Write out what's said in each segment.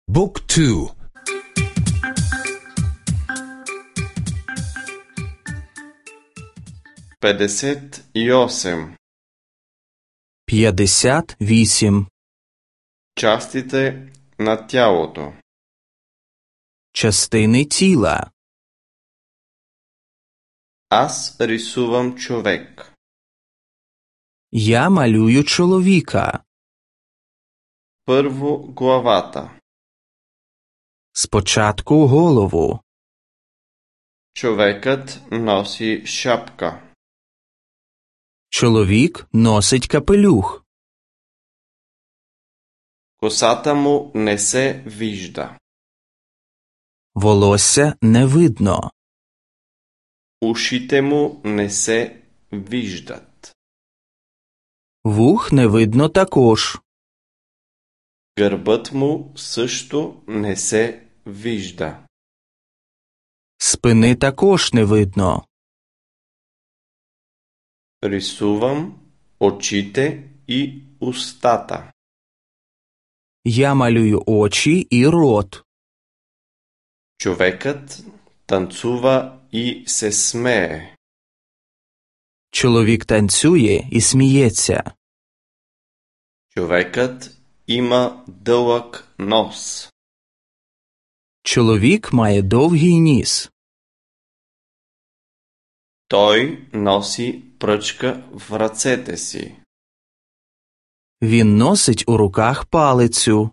Book 2. 58. 58. Частите на тялото. Частини тіла. Аз рисувам човек. Я малюю чоловіка. Първо главата. Спочатку голову. Човекът носи шапка. Чоловік носить капелюх. Косата му не се вижда. Волосся не видно. Ушите му не се виждат. Вух не видно також. Гърбът му също не се вижда. Спини також не видно. Рисувам очите и устата. Я малюю очі і рот. Човекът танцува и се смее. Чоловік танцює і сміється. Човекът има дълъг нос. Чоловік має довгий ніс. Той носи пръчка в ръцете си. Він носить у руках палицю.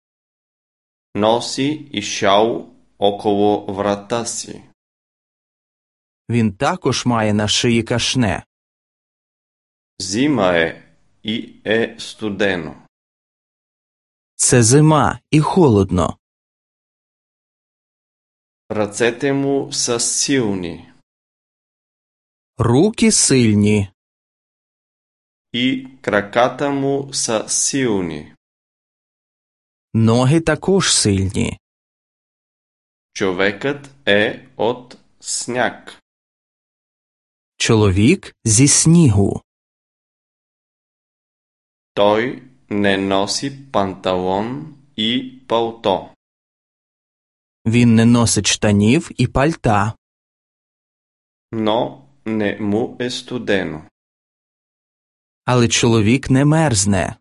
Носи и шал около врата си. Він також має на шиї кашне. Зима е и е студено. Це зима і холодно. Ръцете му са силни. Руки сильні. И краката му са силни. Ноги також сильні. Човекът е от сняг. Чоловік зі снігу. Той не носи панталон и палто. Він не носить штанів і пальта. Но не му е студено. Але чоловік не мерзне.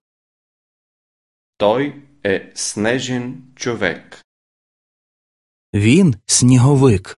Той е снежен човек. Він сніговик.